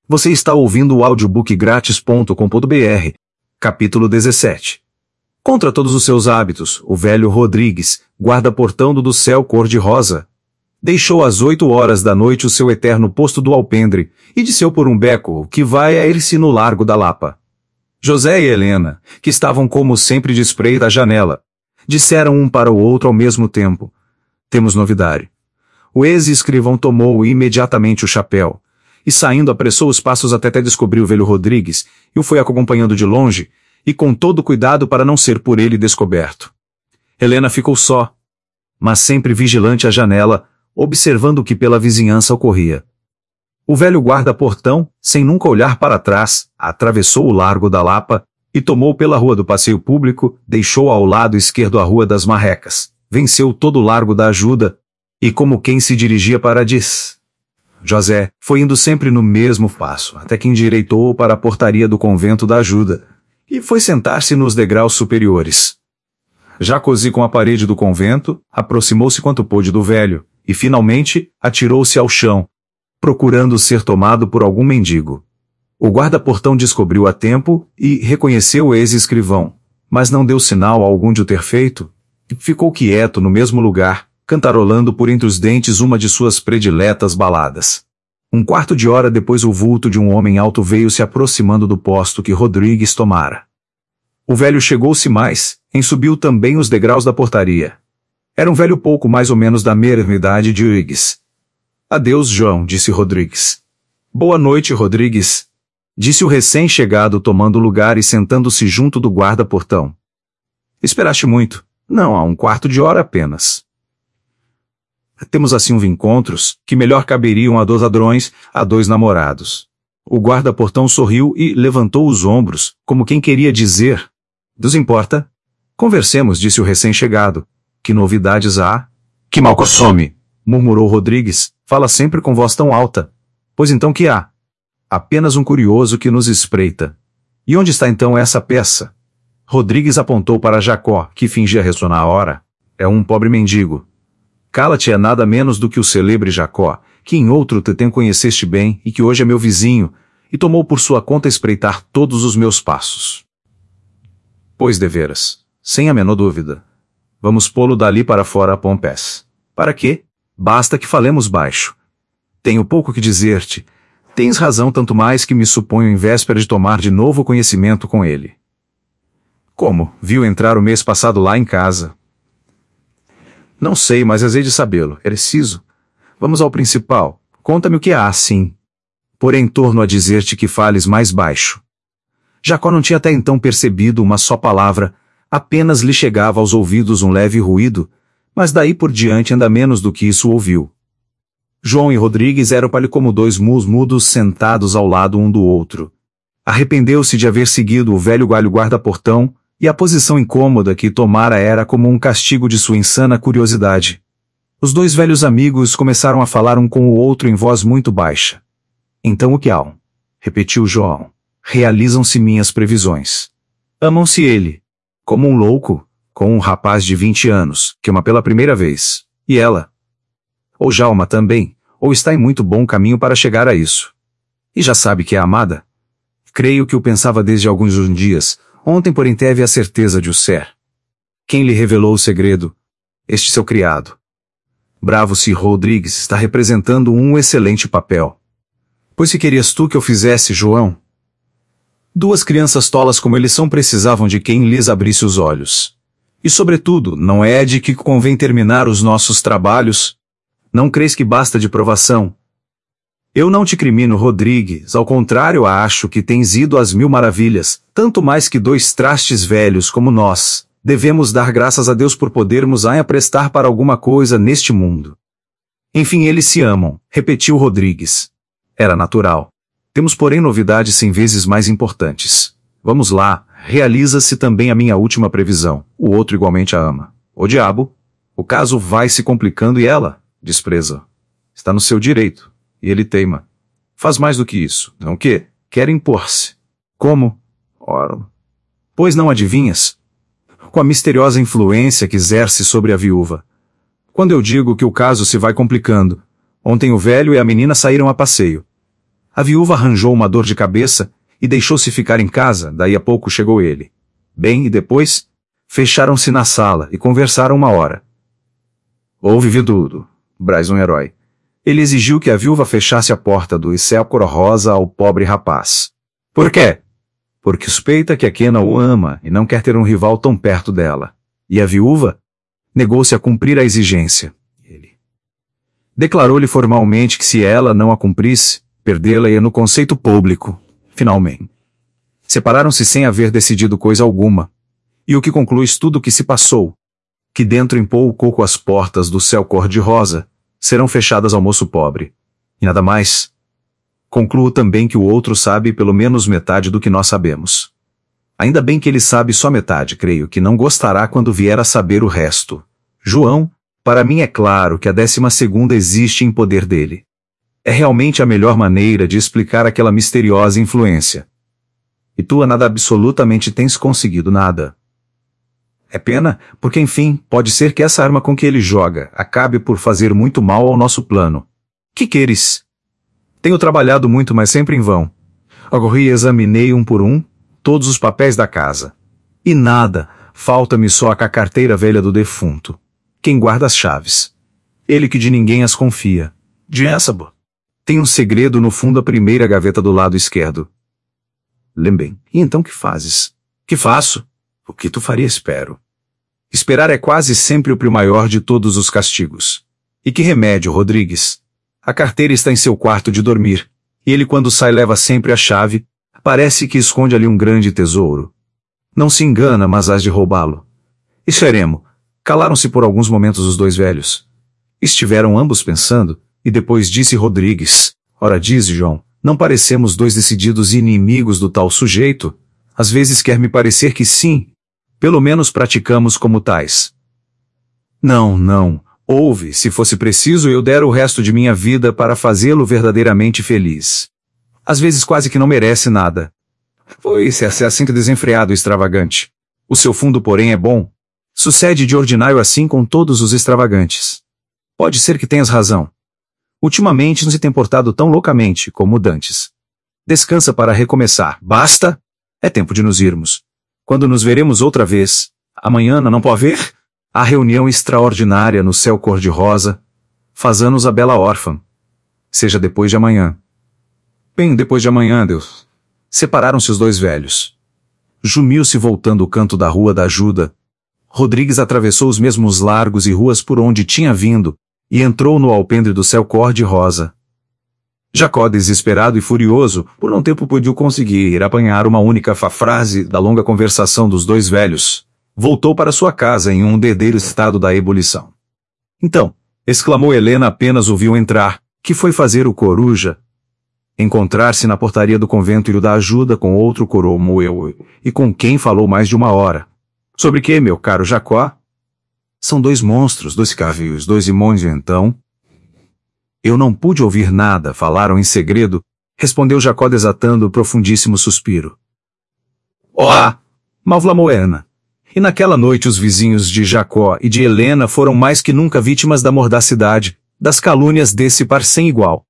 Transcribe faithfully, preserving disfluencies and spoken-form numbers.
Você está ouvindo o audiobook grátis ponto com ponto br, capítulo dezessete. Contra todos os seus hábitos, o velho Rodrigues, guarda-portão do céu cor-de-rosa, deixou às oito horas da noite o seu eterno posto do alpendre e desceu por um beco que vai a ir-se no Largo da Lapa. José e Helena, que estavam como sempre de espreita à janela, disseram um para o outro ao mesmo tempo: temos novidade. O ex-escrivão tomou imediatamente o chapéu, e saindo apressou os passos até até descobrir o velho Rodrigues, e o foi acompanhando de longe, e com todo cuidado para não ser por ele descoberto. Helena ficou só, mas sempre vigilante à janela, observando o que pela vizinhança ocorria. O velho guarda-portão, sem nunca olhar para trás, atravessou o Largo da Lapa, e tomou pela Rua do Passeio Público, deixou ao lado esquerdo a Rua das Marrecas, venceu todo o Largo da Ajuda, e como quem se dirigia para Diz. José foi indo sempre no mesmo passo, até que endireitou para a portaria do Convento da Ajuda, e foi sentar-se nos degraus superiores. Já cosi com a parede do convento, aproximou-se quanto pôde do velho, e finalmente atirou-se ao chão, procurando ser tomado por algum mendigo. O guarda-portão descobriu a tempo e reconheceu o ex-escrivão, mas não deu sinal algum de o ter feito, e ficou quieto no mesmo lugar, cantarolando por entre os dentes uma de suas prediletas baladas. Um quarto de hora depois o vulto de um homem alto veio se aproximando do posto que Rodrigues tomara. O velho chegou-se mais, ensubiu também os degraus da portaria. Era um velho pouco mais ou menos da mesma idade de Rodrigues. Adeus, João, disse Rodrigues. Boa noite, Rodrigues, disse o recém-chegado tomando lugar e sentando-se junto do guarda-portão. Esperaste muito? Não, há um quarto de hora apenas. Temos assim uns encontros, que melhor caberiam a dois ladrões, a dois namorados. O guarda-portão sorriu e levantou os ombros, como quem queria dizer: Deus importa? Conversemos, disse o recém-chegado. Que novidades há? Que mal costume, murmurou Rodrigues, fala sempre com voz tão alta. Pois então que há? Apenas um curioso que nos espreita. E onde está então essa peça? Rodrigues apontou para Jacó, que fingia ressonar a hora. É um pobre mendigo. Cala-te é nada menos do que o celebre Jacó, que em outro tempo conheceste bem e que hoje é meu vizinho, e tomou por sua conta espreitar todos os meus passos. Pois deveras, sem a menor dúvida. Vamos pô-lo dali para fora a pompés. Para quê? Basta que falemos baixo. Tenho pouco que dizer-te. Tens razão, tanto mais que me suponho em véspera de tomar de novo conhecimento com ele. Como? Viu entrar o mês passado lá em casa. Não sei, mas hei de sabê-lo. É preciso. Vamos ao principal. Conta-me o que há, sim. Porém, torno a dizer-te que fales mais baixo. Jacó não tinha até então percebido uma só palavra, apenas lhe chegava aos ouvidos um leve ruído, mas daí por diante ainda menos do que isso ouviu. João e Rodrigues eram para ele como dois mus mudos sentados ao lado um do outro. Arrependeu-se de haver seguido o velho galho guarda-portão, e a posição incômoda que tomara era como um castigo de sua insana curiosidade. Os dois velhos amigos começaram a falar um com o outro em voz muito baixa. Então o que há? Repetiu João. Realizam-se minhas previsões. Amam-se ele, como um louco, com um rapaz de vinte anos, que ama pela primeira vez, e ela. Ou já ama também, ou está em muito bom caminho para chegar a isso. E já sabe que é amada? Creio que o pensava desde alguns dias. Ontem, porém, teve a certeza de o ser. Quem lhe revelou o segredo? Este seu criado. Bravo-se Rodrigues está representando um excelente papel. Pois que querias tu que eu fizesse, João? Duas crianças tolas como eles são precisavam de quem lhes abrisse os olhos. E sobretudo, não é de que convém terminar os nossos trabalhos? Não crês que basta de provação? Eu não te crimino, Rodrigues, ao contrário, acho que tens ido às mil maravilhas, tanto mais que dois trastes velhos como nós, devemos dar graças a Deus por podermos a prestar para alguma coisa neste mundo. Enfim, eles se amam, repetiu Rodrigues. Era natural. Temos, porém, novidades cem vezes mais importantes. Vamos lá, realiza-se também a minha última previsão, o outro igualmente a ama. O diabo, o caso vai se complicando e ela, despreza. Está no seu direito. E ele teima. Faz mais do que isso, não que? Quer impor-se. Como? Ora. Pois não adivinhas? Com a misteriosa influência que exerce sobre a viúva. Quando eu digo que o caso se vai complicando, ontem o velho e a menina saíram a passeio. A viúva arranjou uma dor de cabeça e deixou-se ficar em casa, daí a pouco chegou ele. Bem, e depois? Fecharam-se na sala e conversaram uma hora. Houve tudo, Braz um herói. Ele exigiu que a viúva fechasse a porta do céu cor-de-rosa ao pobre rapaz. Por quê? Porque suspeita que a Kena o ama e não quer ter um rival tão perto dela. E a viúva? Negou-se a cumprir a exigência. Ele declarou-lhe formalmente que se ela não a cumprisse, perdê-la-ia no conceito público. Finalmente. Separaram-se sem haver decidido coisa alguma. E o que conclui tudo o que se passou? Que dentro em pouco as portas do céu cor-de-rosa serão fechadas ao moço pobre. E nada mais. Concluo também que o outro sabe pelo menos metade do que nós sabemos. Ainda bem que ele sabe só metade, creio que não gostará quando vier a saber o resto. João, para mim é claro que a décima segunda existe em poder dele. É realmente a melhor maneira de explicar aquela misteriosa influência. E tu a nada absolutamente tens conseguido nada. É pena, porque enfim, pode ser que essa arma com que ele joga acabe por fazer muito mal ao nosso plano. Que queres? Tenho trabalhado muito, mas sempre em vão. Agora examinei um por um todos os papéis da casa. E nada, falta-me só a carteira velha do defunto. Quem guarda as chaves? Ele que de ninguém as confia. Diabo. Tem um segredo no fundo da primeira gaveta do lado esquerdo. Lembrem, e então que fazes? Que faço? O que tu faria, espero. Esperar é quase sempre o maior de todos os castigos. E que remédio, Rodrigues? A carteira está em seu quarto de dormir, e ele quando sai leva sempre a chave, parece que esconde ali um grande tesouro. Não se engana, mas hás de roubá-lo. E seremos. Calaram-se por alguns momentos os dois velhos. Estiveram ambos pensando, e depois disse Rodrigues, ora diz, João, não parecemos dois decididos inimigos do tal sujeito? Às vezes quer me parecer que sim. Pelo menos praticamos como tais. Não, não. Ouve, se fosse preciso eu dera o resto de minha vida para fazê-lo verdadeiramente feliz. Às vezes quase que não merece nada. Pois é assim que desenfreado e extravagante. O seu fundo, porém, é bom. Sucede de ordinário assim com todos os extravagantes. Pode ser que tenhas razão. Ultimamente não se tem portado tão loucamente como dantes. Descansa para recomeçar. Basta? É tempo de nos irmos. Quando nos veremos outra vez? Amanhã não pode haver? A reunião extraordinária no céu cor-de-rosa. Faz-nos a bela órfã. Seja depois de amanhã. Bem, depois de amanhã, Deus. Separaram-se os dois velhos. Jumiu-se voltando o canto da Rua da Ajuda. Rodrigues atravessou os mesmos largos e ruas por onde tinha vindo, e entrou no alpendre do céu cor-de-rosa. Jacó, desesperado e furioso, por um tempo pôde conseguir apanhar uma única frase da longa conversação dos dois velhos. Voltou para sua casa em um derradeiro estado da ebulição. Então, exclamou Helena apenas ouviu entrar, que foi fazer o coruja. Encontrar-se na portaria do convento e da ajuda com outro coromo eu, e com quem falou mais de uma hora. Sobre que, meu caro Jacó? São dois monstros, dois cavios, dois imões então. Eu não pude ouvir nada, falaram em segredo, respondeu Jacó desatando profundíssimo suspiro. Oh! Malvlamou Helena. E naquela noite os vizinhos de Jacó e de Helena foram mais que nunca vítimas da mordacidade, das calúnias desse par sem igual.